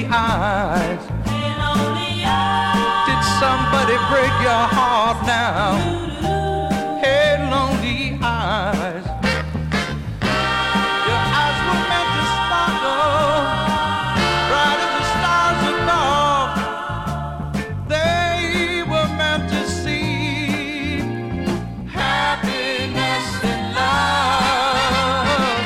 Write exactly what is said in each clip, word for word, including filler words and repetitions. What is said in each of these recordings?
eyes. Did somebody break your heart now? Hey, lonely eyes. Your eyes were meant to sparkle, bright as the stars above. They were meant to see happiness and love.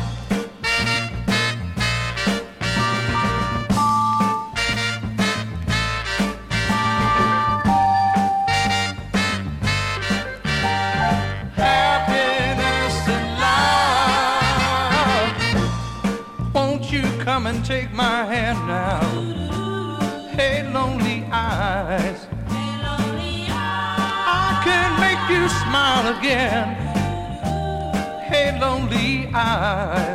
Happiness and love. Won't you come and take my hand now? Hey, lonely eyes. I can make you smile again. Hey, lonely eyes.